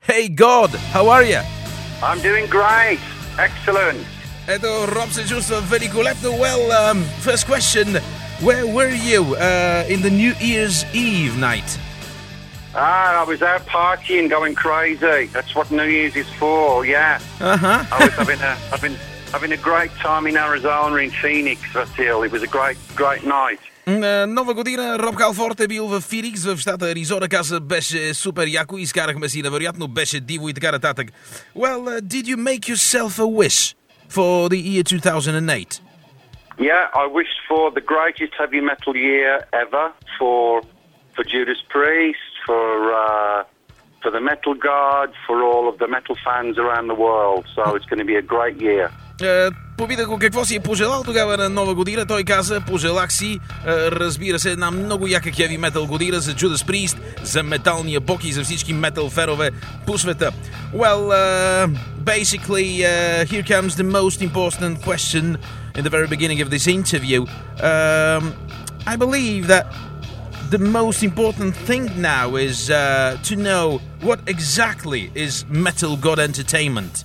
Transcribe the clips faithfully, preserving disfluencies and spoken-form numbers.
Hey God, how are you? I'm doing great. Excellent. Ето, Роб се чувства великолепно. Well, um, first question. Where were you uh, in the New Year's Eve night? Ah, I was out partying, going crazy. That's what New Year's is for, yeah. Uh-huh. I was having a, I've been having a great time in Arizona, in Phoenix, Vasil. It was a great, great night. Uh, нова година Роб Халфорд е бил в Финикс, в щата Аризона. Каза, беше супер яко, изкарахме си, невероятно беше диво и така нататък. Well, uh, did you make yourself a wish for the year two thousand eight? Yeah, I wished for the greatest heavy metal year ever for for Judas Priest, for uh, for the Metal God, for all of the metal fans around the world. So it's going to be a great year. Uh, Попитах го какво си е пожелал тогава на нова година. Той каза, пожелах си, uh, разбира се, една много яка хеви метал година за Judas Priest, за металния бог и за всички метал фенове по света. Well, uh, basically, uh, here comes the most important question in the very beginning of this interview. Um, I believe that the most important thing now is uh, to know what exactly is Metal God Entertainment.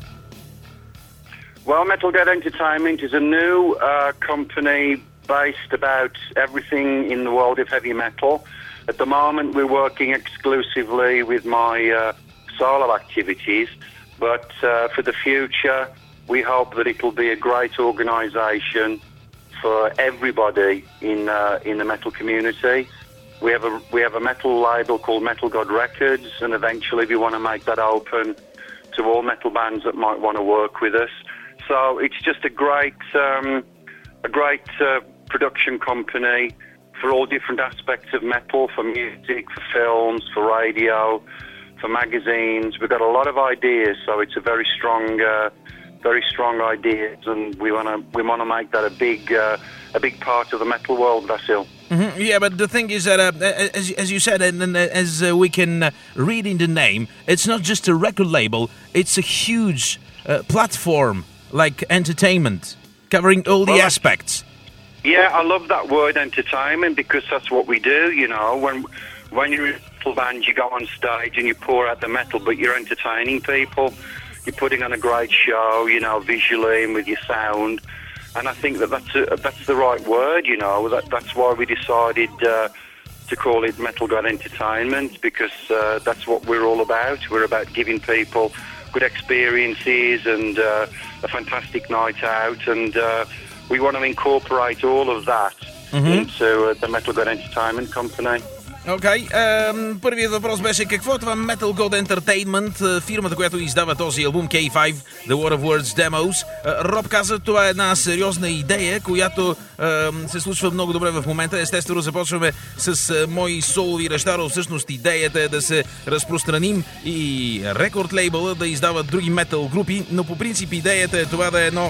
Well, Metal God Entertainment is a new uh, company based about everything in the world of heavy metal. At the moment, we're working exclusively with my uh, solo activities, but uh, for the future, we hope that it will be a great organisation for everybody in uh, in the metal community. We have a we have a metal label called Metal God Records, and eventually we want to make that open to all metal bands that might want to work with us. So it's just a great, um, a great uh, production company for all different aspects of metal, for music, for films, for radio, for magazines. We've got a lot of ideas, so it's a very strong, uh, very strong ideas, and we want to we want to make that a big, uh, a big part of the metal world, Vasil. Mm-hmm. Yeah, but the thing is that, uh, as, as you said, and, and as uh, we can uh, read in the name, it's not just a record label; it's a huge uh, platform. Like entertainment, covering all the well, aspects. Yeah, I love that word entertainment because that's what we do, you know. When when you're in a metal band, you go on stage and you pour out the metal, but you're entertaining people. You're putting on a great show, you know, visually and with your sound. And I think that that's, a, that's the right word, you know. That, that's why we decided uh, to call it Metal God Entertainment because uh, that's what we're all about. We're about giving people good experiences and uh, a fantastic night out, and uh, we want to incorporate all of that mm-hmm. into uh, the Metal God Entertainment Company. Окей, okay. um, първият въпрос беше какво е това Metal God Entertainment, фирмата, която издава този албум кей файв, The War of Words Demos. Роб каза, това е една сериозна идея, която uh, се случва много добре в момента. Естествено, започваме с uh, мои солови неща. Всъщност идеята е да се разпространим и рекорд лейбъла да издават други метал групи, но по принцип идеята е това да е едно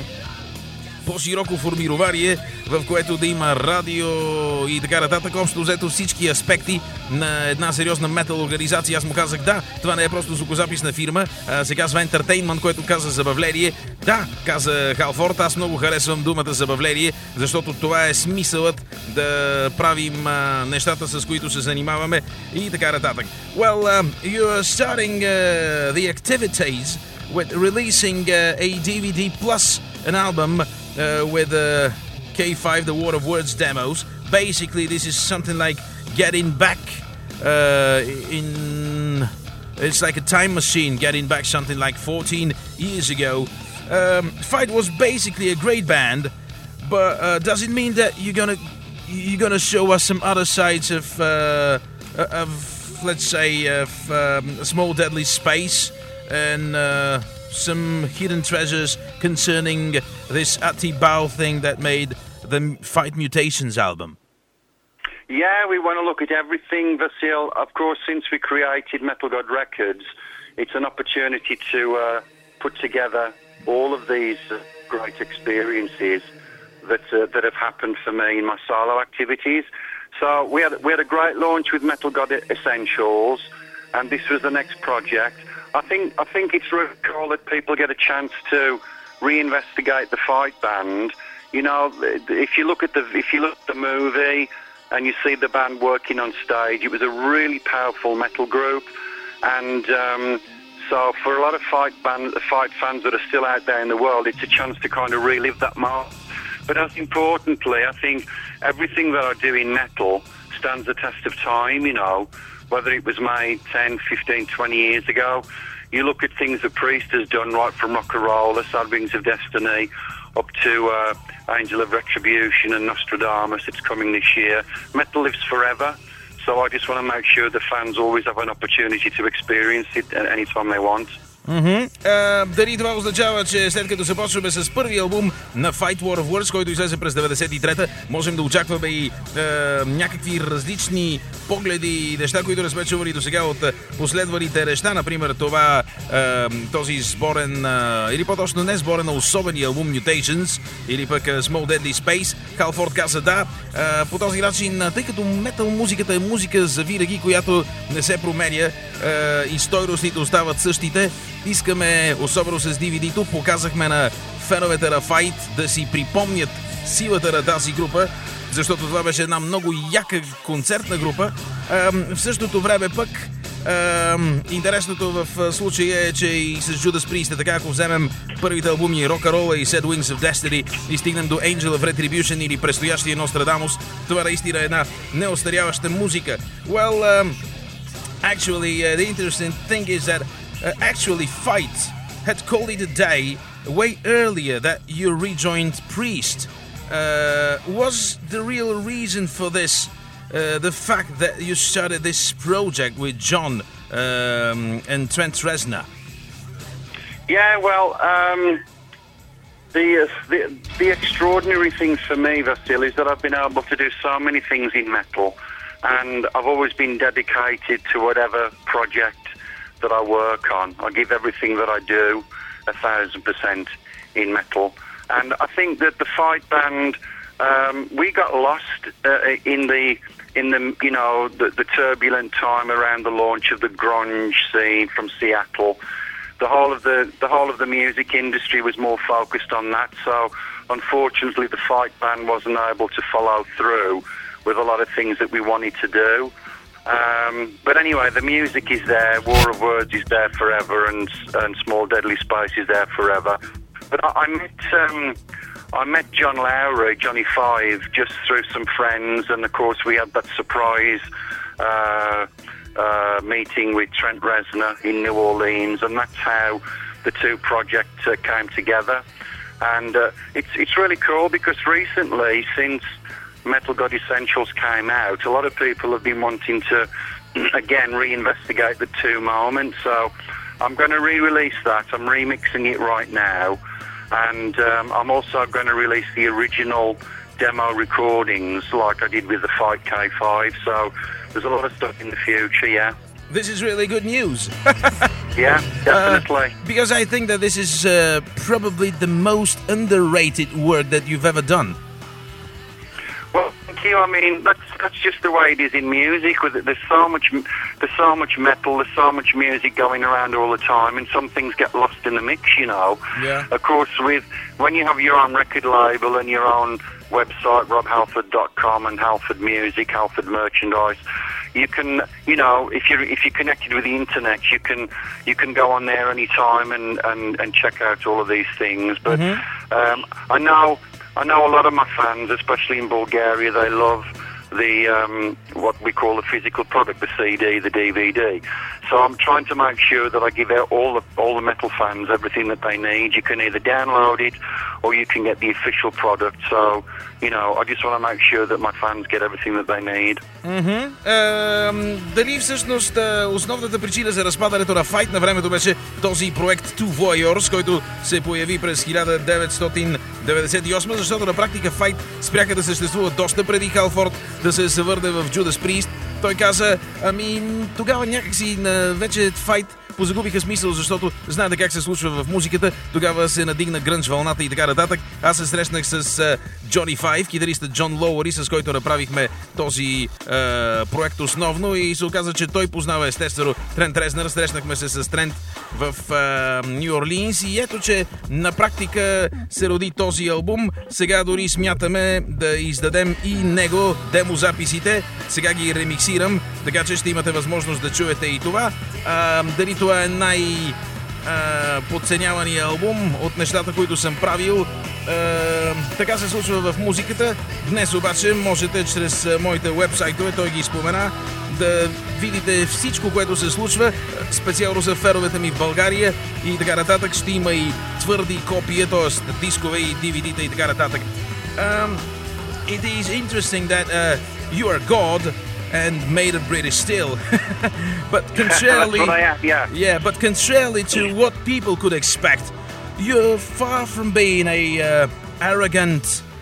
по-широко формирование, в което да има радио и така нататък. Общо взето всички аспекти на една сериозна метал организация. Аз му казах, да, това не е просто звукозаписна фирма, а се казва Entertainment, което каза забавление. Да, каза Халфорд, аз много харесвам думата забавление, защото това е смисълът да правим а, нещата, с които се занимаваме и така нататък. Well, uh, you're starting uh, the activities with releasing uh, a D V D plus an album Uh, with uh, K five, The War of Words Demos. Basically, this is something like getting back uh, in... It's like a time machine, getting back something like fourteen years ago. Um, Fight was basically a great band, but uh, does it mean that you're gonna you're gonna show us some other sides of uh, of let's say of um, Small Deadly Space and uh, some hidden treasures concerning this Ati Bao thing that made the Fight Mutations album? Yeah, we want to look at everything, Vasil. Of course, since we created Metal God Records, it's an opportunity to uh, put together all of these uh, great experiences that uh, that have happened for me in my solo activities. So we had we had a great launch with Metal God Essentials, and this was the next project. I think I think it's really cool that people get a chance to reinvestigate the Fight band. You know, if you look at the if you look at the movie and you see the band working on stage, it was a really powerful metal group, and um, So for a lot of fight band, fight fans that are still out there in the world, it's a chance to kind of relive that moment. But as importantly, I think everything that I do in metal stands the test of time, you know, whether it was made ten, fifteen, twenty years ago. You look at things that Priest has done, right from Rock and Roll, Sad Wings of Destiny, up to uh, Angel of Retribution and Nostradamus. It's coming this year. Metal lives forever, so I just want to make sure the fans always have an opportunity to experience it anytime they want. Mm-hmm. Uh, дали това означава, че след като започваме с първи албум на Fight War of Words, който излезе през деветдесет и трета, можем да очакваме и е, някакви различни погледи и неща, които не сме чували до сега от последвалите неща. Например, това е, този сборен, е, или по-точно не сборен, а особени албум Mutations, или пък е, Small Deadly Space. Халфорд каза да. Е, по този начин, тъй като метал музиката е музика за винаги, която не се променя е, и стойностите остават същите, искаме, особено с ди ви ди-то, показахме на феновете на Fight да си припомнят силата на тази група, защото това беше една много яка концертна група. В същото време пък интересното в случая е, че и с Judas Priest е така, ако вземем първите албуми Rock and Roll и Sad Wings of Destiny и стигнем до Angel of Retribution или предстоящия Nostradamus, това наистина е една неостаряваща музика. Well, um, actually, uh, the interesting thing is that Uh, actually, Fight had called it a day way earlier that you rejoined Priest. Uh, was the real reason for this uh, the fact that you started this project with John um, and Trent Reznor? Yeah, well, um, the, uh, the the extraordinary thing for me, Vasil, is that I've been able to do so many things in metal, and I've always been dedicated to whatever project that I work on. I give everything that I do a thousand percent in metal. And I think that the Fight band, um, we got lost uh, in the in the you know the, the turbulent time around the launch of the grunge scene from Seattle. The whole of the the whole of the music industry was more focused on that. So unfortunately, the Fight band wasn't able to follow through with a lot of things that we wanted to do. Um, but anyway, the music is there, War of Words is there forever, and and Small Deadly Space is there forever. But I, I met um, I met John Lowry, Johnny Five, just through some friends, and of course we had that surprise uh, uh, meeting with Trent Reznor in New Orleans, and that's how the two projects uh, came together. And uh, it's it's really cool because recently, since Metal God Essentials came out, a lot of people have been wanting to again reinvestigate the two moments, so I'm going to re-release that. I'm remixing it right now, and um, I'm also going to release the original demo recordings like I did with the Fight K five, so there's a lot of stuff in the future. Yeah, this is really good news. Yeah, definitely. Uh, because I think that this is uh, probably the most underrated work that you've ever done. Well, thank you. I mean, that's that's just the way it is in music. With it, there's so much, there's so much metal, there's so much music going around all the time, and some things get lost in the mix. You know. Yeah. Of course, with when you have your own record label and your own website, rob halford dot com, and Halford Music, Halford Merchandise, you can, you know, if you're if you're connected with the internet, you can you can go on there anytime and and and check out all of these things. But mm-hmm. um, I know. I know a lot of my fans, especially in Bulgaria, they love the um, what we call the physical product, the C D, the D V D. So I'm trying to make sure that I give out all the all the metal fans everything that they need. You can either download it or you can get the official product. So, you know, I just want to make sure that my fans get everything that they need. Mm-hmm. Uh, дали всъщност основната причина за разпадането на Fight на времето беше този проект Two Voyeurs, който се появи през хиляда деветстотин деветдесет и осма, защото на практика Fight спряха да съществува доста преди Халфорд да се завърне в Judas Priest. Той каза, ами тогава някакси на вече Fight позагубиха смисъл, защото знаете как се случва в музиката. Тогава се надигна грънж вълната и така нататък. Аз се срещнах с Джони Файв, китариста Джон Лоуъри, с който направихме този е, проект основно, и се оказа, че той познава естествено Трент Резнър. Срещнахме се с Трент в Ню Орлиинс и ето, че на практика се роди този албум. Сега дори смятаме да издадем и него демозаписите. Сега ги ремиксирам, така че ще имате възможност да чуете и това. А, дали това това е най- подценявания албум от нещата, които съм правил. Е, така се случва в музиката. Днес обаче можете чрез моите уебсайтове, той ги спомена, да видите всичко, което се случва. Специално за феновете ми в България и така нататък. Ще има и твърди копия, т.е. дискове и ди ви ди-та и така нататък. Um, it is interesting that uh, you are God and made of British steel. But contrarily, That's what I am, yeah. yeah, but contrarily to what people could expect, you're far from being a uh, arrogant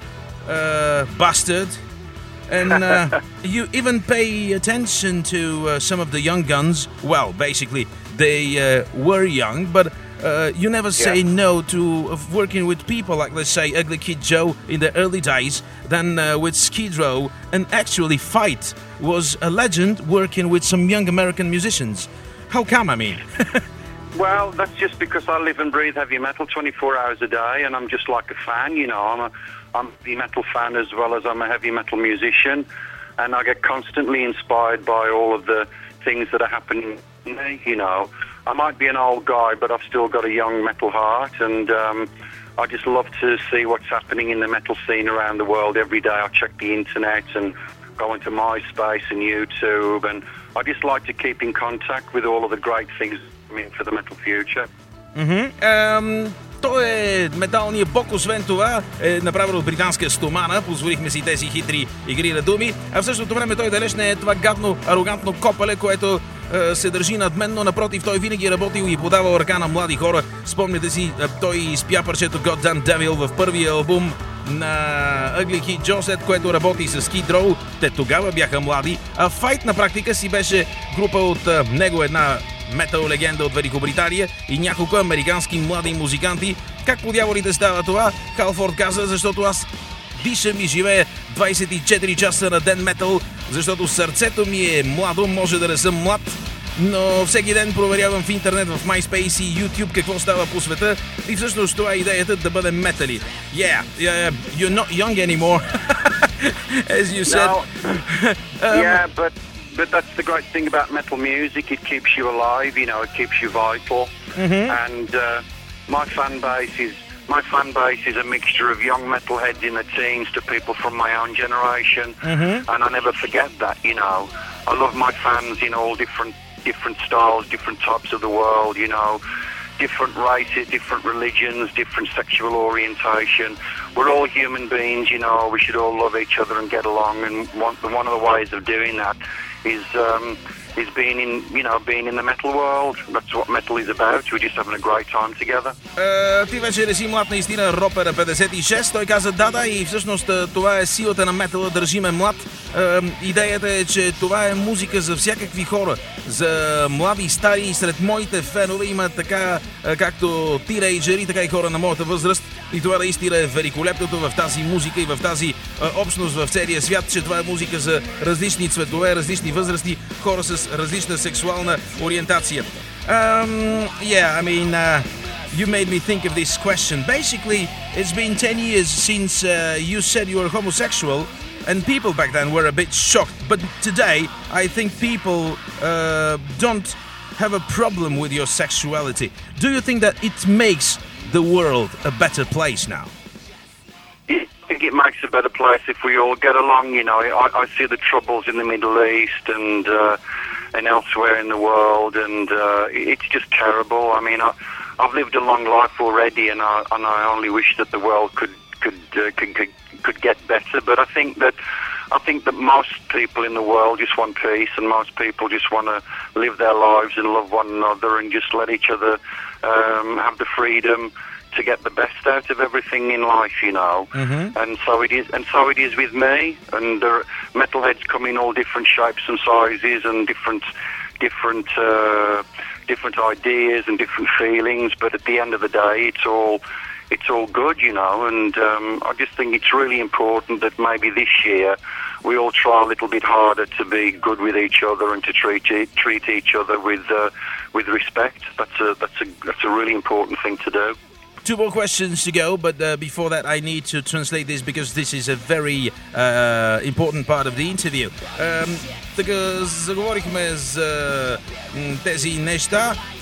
uh, bastard, and uh, you even pay attention to uh, some of the young guns. Well, basically, they uh, were young, but uh, you never say Yeah. no to of working with people like, let's say, Ugly Kid Joe in the early days, then uh, with Skid Row, and actually Fight was a legend working with some young American musicians. How come, I mean? Well, that's just because I live and breathe heavy metal twenty-four hours a day, and I'm just like a fan, you know. I'm a, I'm a heavy metal fan as well as I'm a heavy metal musician, and I get constantly inspired by all of the things that are happening to me, you know. I might be an old guy, but I've still got a young metal heart, and um, I just love to see what's happening in the metal scene around the world. Every day I check the internet and go into MySpace and YouTube, and I just like to keep in contact with all of the great things coming for the metal future. Mm-hmm. Um, той е металният бог, освен това е направен от британска стомана, позволихме си тези хитри игри на думи, а в същото време той далеч не е това гадно, арогантно копале, което е, се държи надменно, напротив, той винаги е работил и подавал ръка на млади хора. Спомняте си, той изпя парчето Goddamn Devil в първия албум на Ugly Kid Joe, след което работи с Skid Row. Те тогава бяха млади, а Fight на практика си беше група от а, него, една метал легенда от Великобритания и няколко американски млади музиканти. Как по дяволите става това? Халфорд каза, защото аз дишам и живея двайсет и четири часа на ден метал, защото сърцето ми е младо, може да не съм млад, но всеки ден проверявам в интернет, в MySpace и YouTube какво става по света и всъщност това е идеята да бъдем метали. Yeah, yeah, you're not young anymore, as you said. No. um, Yeah, but but that's the great thing about metal music. It keeps you alive, you know, it keeps you vital. Mm-hmm. And uh, my fan base is my fan base is a mixture of young metalheads in the teens to people from my own generation. Mm-hmm. And I never forget that, you know. I love my fans in all different different styles, different types of the world, you know. Different races, different religions, different sexual orientation. We're all human beings, you know. We should all love each other and get along. And one, one of the ways of doing that is um, is being in, you know, being in the metal world. That's what metal is about. We're just having a great time together. Uh, ти вече не си млад наистина, Ропера петдесет и шест. Той каза да, да, и всъщност това е силата на метала, държиме млад. Uh, идеята е, че това е музика за всякакви хора, за млади и стари. И сред моите фенове има така, uh, както тинейджери, така и хора на моята възраст. И това наистина е великолепното в тази музика и в тази uh, общност в целия свят, че това е музика за различни цветове, различни възрасти, хора с различна сексуална ориентация. Um, yeah, I mean, uh, you made me think of this question. Basically, it's been ten years since uh, you said you were homosexual, and people back then were a bit shocked. But today, I think people uh, don't have a problem with your sexuality. Do you think that it makes the world a better place now? I think it makes a better place if we all get along, you know. I, I see the troubles in the Middle East and uh, and elsewhere in the world, and uh, it's just terrible. I mean, I, I've lived a long life already, and I, and I only wish that the world could could, uh, could could could get better. But I think that I think that most people in the world just want peace, and most people just want to live their lives and love one another, and just let each other um, have the freedom to get the best out of everything in life, you know. Mm-hmm. And so it is, and so it is with me. And the metalheads come in all different shapes and sizes, and different, different, uh, different ideas and different feelings. But at the end of the day, it's all, it's all good, you know. And um, I just think it's really important that maybe this year we all try a little bit harder to be good with each other and to treat e- treat each other with uh, with respect. That's a that's a that's a really important thing to do. Two more questions to go, but uh, before that I need to translate this because this is a very uh, important part of the interview. Um, така заговорихме за тези неща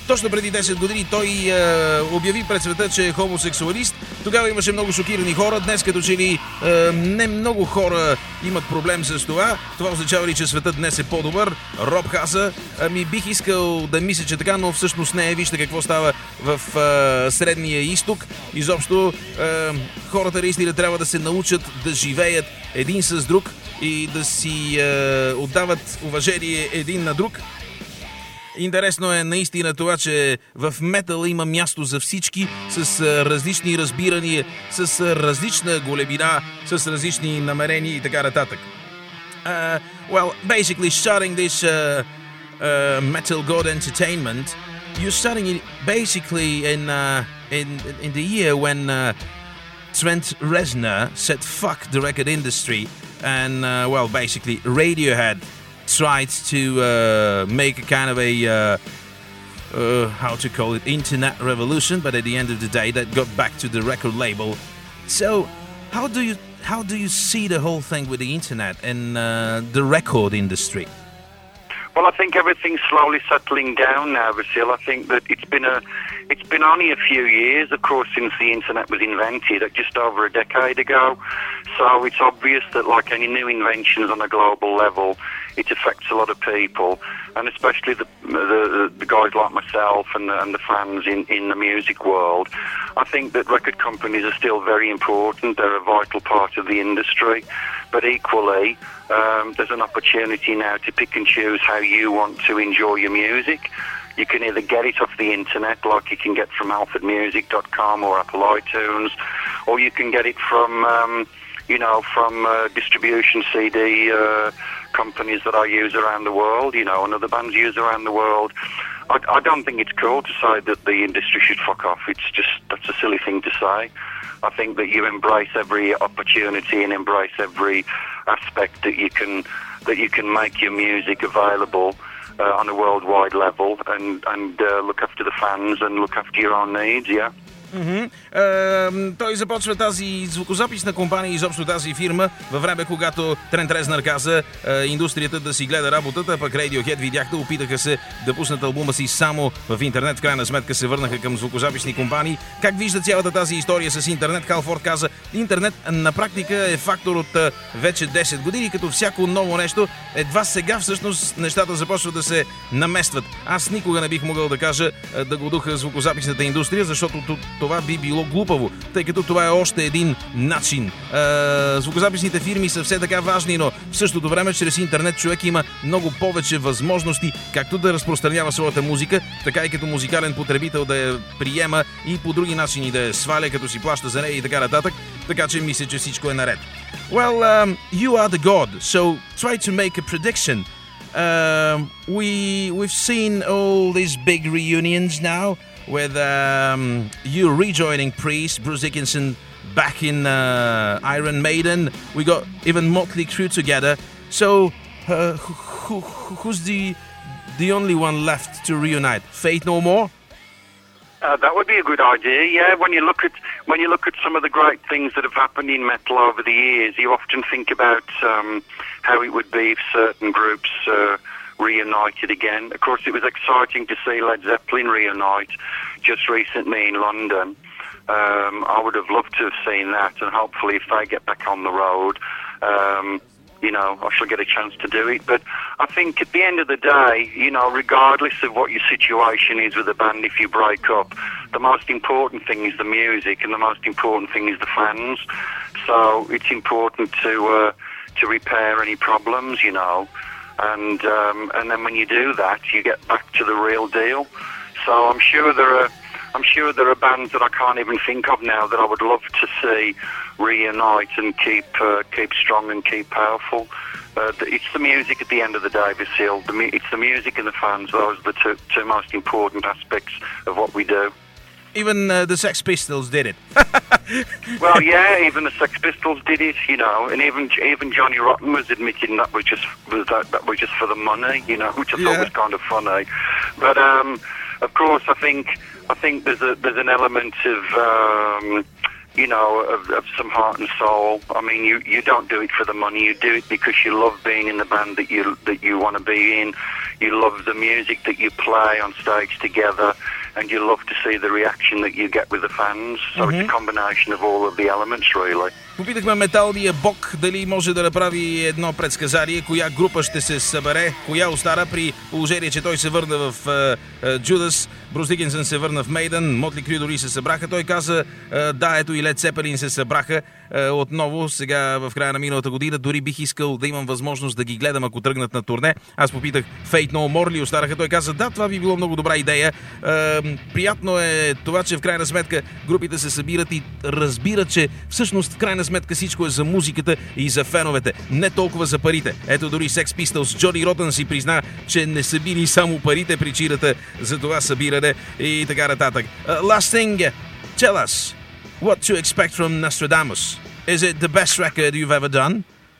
точно преди десет години той е, обяви пред света, че е хомосексуалист. Тогава имаше много шокирани хора. Днес като че ли е, не много хора имат проблем с това. Това означава ли, че светът днес е по-добър? Роб каза, ами бих искал да мисля, че така, но всъщност не е. Вижте какво става в е, Средния изток. Изобщо е, хората наистина трябва да се научат да живеят един с друг и да си е, отдават уважение един на друг. Интересно е наистина това, че в метал има място за всички, с а, различни разбирания, с а, различна големина, с различни намерения и така нататък. Uh, well, basically starting this uh, uh, Metal God Entertainment, you're starting it basically in uh, in in the year when uh, Trent Reznor said fuck the record industry, and uh, well, basically Radiohead tried to uh, make a kind of a uh, uh, how to call it internet revolution, but at the end of the day, that got back to the record label. So, how do you how do you see the whole thing with the internet and uh, the record industry? Well, I think everything's slowly settling down now, Vasil. I think that it's been a, it's been only a few years, of course, since the internet was invented, just over a decade ago. So it's obvious that, like any new inventions on a global level, it affects a lot of people, and especially the the, the guys like myself and the, and the fans in, in the music world. I think that record companies are still very important. They're a vital part of the industry, but equally, um, there's an opportunity now to pick and choose how you want to enjoy your music. You can either get it off the internet, like you can get from alfred music dot com or Apple iTunes, or you can get it from, um, you know, from uh, distribution C D uh, companies that I use around the world, you know, and other bands use around the world. I, I don't think it's cool to say that the industry should fuck off. It's just, that's a silly thing to say. I think that you embrace every opportunity and embrace every aspect that you can that you can make your music available uh, on a worldwide level, and and uh, look after the fans and look after your own needs. Yeah. Mm-hmm. Uh, той започва тази звукозаписна компания, изобщо тази фирма, във време, когато Трент Резнър каза uh, индустрията да си гледа работата, пък Radiohead видяхте, опитаха се да пуснат албума си само в интернет, в крайна сметка се върнаха към звукозаписни компании. Как вижда цялата тази история с интернет? Халфорд каза, интернет на практика е фактор от uh, вече десет години, като всяко ново нещо, едва сега всъщност нещата започват да се наместват. Аз никога не бих могъл да кажа uh, да го духа звукозаписната индустрия, защото това би било глупаво, тъй като това е още един начин. Е, звукозаписните фирми са все така важни, но в същото време чрез интернет човек има много повече възможности както да разпространява своята музика, така и като музикален потребител да я приема и по други начини да я сваля, като си плаща за нея и така нататък, така че мисля, че всичко е наред. Well, um, you are the god, so try to make a prediction. Uh, we, we've seen all these big reunions now, with um, you rejoining Priest, Bruce Dickinson back in uh, Iron Maiden. We got even Motley Crue together. So, uh, who, who, who's the the only one left to reunite? Faith No More? Uh, that would be a good idea. Yeah, when you look at when you look at some of the great things that have happened in metal over the years, you often think about um, how it would be if certain groups Uh, reunited again. Of course, it was exciting to see Led Zeppelin reunite just recently in London. Um, I would have loved to have seen that, and hopefully if they get back on the road, um, you know, I shall get a chance to do it. But I think at the end of the day, you know, regardless of what your situation is with the band, if you break up, the most important thing is the music, and the most important thing is the fans. So it's important to uh, to repair any problems, you know. And um, and then when you do that, you get back to the real deal. So I'm sure there are I'm sure there are bands that I can't even think of now that I would love to see reunite and keep uh, keep strong and keep powerful. Uh, it's the music at the end of the day, Vasil. The mu- it's the music and the fans. Those are the two, two most important aspects of what we do. Even uh, the Sex Pistols did it. Well, yeah, even the Sex Pistols did it, you know, and even even Johnny Rotten was admitting that was just was that, that was just for the money, you know, which I yeah. thought was kind of funny. But um, of course, I think I think there's a there's an element of um, you know, of, of some heart and soul. I mean, you, you don't do it for the money. You do it because you love being in the band that you that you want to be in. You love the music that you play on stage together, and you love to see the reaction that you get with the fans. So mm-hmm. it's a combination of all of the elements, really. Попитахме металния бог дали може да направи едно предсказание, коя група ще се събере, коя остара, при положение, че той се върна в Judas, Брус Дикинсън се върна в Мейдън, Мотли Крю дори се събраха. Той каза, да, ето и Лед Цепелин се събраха отново сега в края на миналата година. Дори бих искал да имам възможност да ги гледам, ако тръгнат на турне. Аз попитах, Fate No More ли остараха? Той каза, да, това би било много добра идея. Приятно е това, че в крайна сметка групите се събират и разбират, че всъщност в крайна сметка всичко е за музиката и за феновете, не толкова за парите. Ето дори Sex Pistols, Джони Ротън си призна, че не са били само парите причината за това събиране и така нататък. Uh, last thing, tell us what to expect from Nostradamus. Is it the best record you've ever done?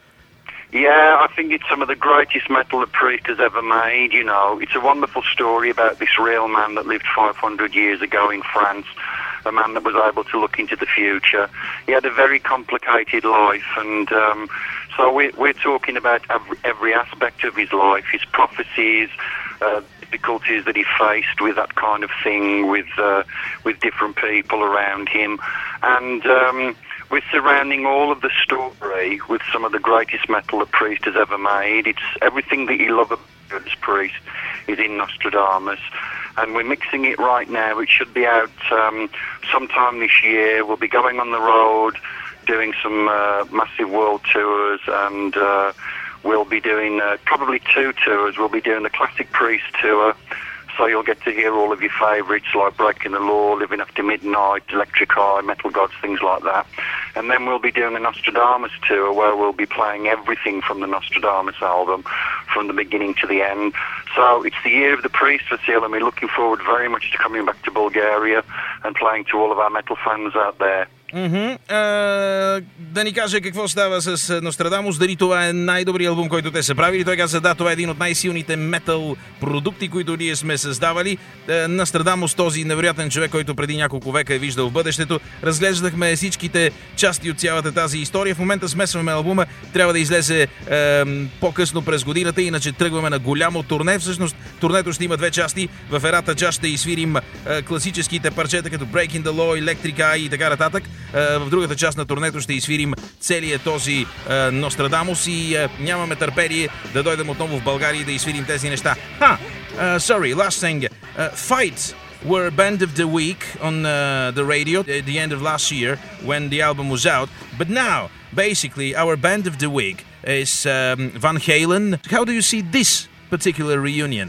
Yeah, I think it's some of the greatest metal that Priest has ever made, you know. It's a wonderful story about this real man that lived five hundred years ago in France, a man that was able to look into the future. He had a very complicated life, and um, so we're, we're talking about every, every aspect of his life, his prophecies, uh, difficulties that he faced with that kind of thing, with uh, with different people around him, and um, we're surrounding all of the story with some of the greatest metal that Priest has ever made. It's everything that you love about Priest is in Nostradamus, and we're mixing it right now. It should be out um, sometime this year. We'll be going on the road, doing some uh, massive world tours, and uh, we'll be doing uh, probably two tours. We'll be doing the Classic Priest tour, so you'll get to hear all of your favourites like Breaking the Law, Living After Midnight, Electric Eye, Metal Gods, things like that. And then we'll be doing a Nostradamus tour where we'll be playing everything from the Nostradamus album from the beginning to the end. So it's the year of the Priest for Seal, and we're looking forward very much to coming back to Bulgaria and playing to all of our metal fans out there. Mm-hmm. Uh, да ни каже какво става с Нострадамус, дали това е най-добрият албум, който те са правили. Той каза, да, това е един от най-силните метал продукти, които ние сме създавали. Uh, Нострадамус, този невероятен човек, който преди няколко века е виждал в бъдещето. Разглеждахме всичките части от цялата тази история. В момента смесваме албума. Трябва да излезе uh, по-късно през годината, иначе тръгваме на голямо турне. Всъщност турнето ще има две части. В едната част ще изсвирим uh, класическите парчета, като Breaking the Law, Electric Eye и така нататък. В другата част на турнето ще изсвирим целият този uh, Нострадамус и uh, нямаме търпение да дойдем отново в България и да изсвирим тези неща. Ха! Uh, sorry, last thing. Uh, Fight were Band of the Week on uh, the radio at the end of last year when the album was out. But now, basically, our Band of the Week is um, Van Halen. How do you see this particular reunion?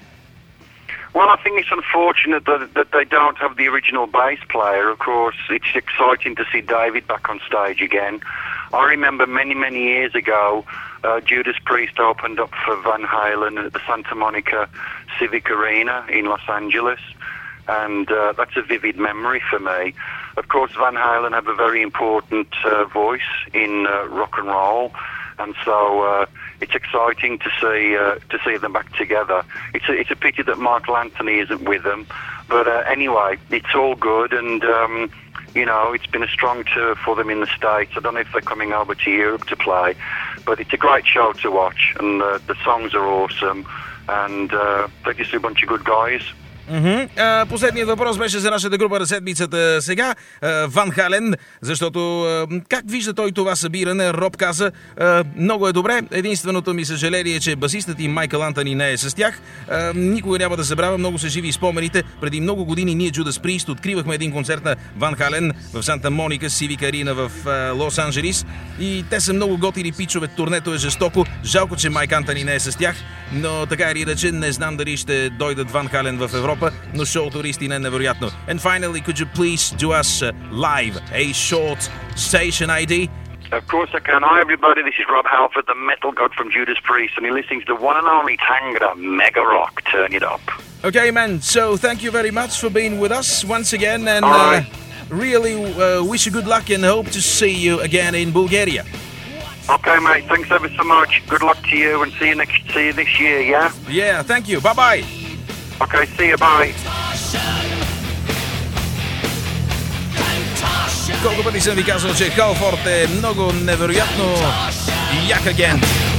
Well, I think it's unfortunate that, that they don't have the original bass player. Of course, it's exciting to see David back on stage again. I remember many, many years ago, uh, Judas Priest opened up for Van Halen at the Santa Monica Civic Arena in Los Angeles, and uh, that's a vivid memory for me. Of course, Van Halen have a very important uh, voice in uh, rock and roll, and so uh, it's exciting to see uh, to see them back together. It's a, it's a pity that Michael Anthony isn't with them, but uh, anyway, it's all good, and um, you know, it's been a strong tour for them in the States. I don't know if they're coming over to Europe to play, but it's a great show to watch, and uh, the songs are awesome, and uh, they're just a bunch of good guys. Mm-hmm. Uh, последният въпрос беше за нашата група на седмицата сега. Ван Хален, защото uh, как вижда той това събиране? Роб каза, uh, много е добре. Единственото ми съжаление е, че басистът им Майкъл Антони не е с тях. Uh, никога няма да забравя, много са живи спомените. Преди много години ние, Judas Priest, откривахме един концерт на Ван Хален в Санта Моника, Civic Arena в uh, Лос Анджелис. И те са много готини пичове. Турнето е жестоко. Жалко, че Майк Антони не е с тях. Но така или иначе, не знам дали ще дойдат Ван Хален в Европа, но шоуто наистина е невероятно. And finally, could you please do us uh, live a short station I D? Of course I can. Hi everybody, this is Rob Halford, the metal god from Judas Priest, and you're listening to the one and only Tangra Mega Rock. Turn it up. Okay, man, so thank you very much for being with us once again, and uh, right. really uh, wish you good luck and hope to see you again in Bulgaria. Okay, mate, thanks ever so much. Good luck to you, and see you next see you this year, yeah? Yeah, thank you. Bye-bye. Okay, see you, bye. Contortion. Contortion. Колко пъти съм ви казал, че Халфорд е много невероятно як агент.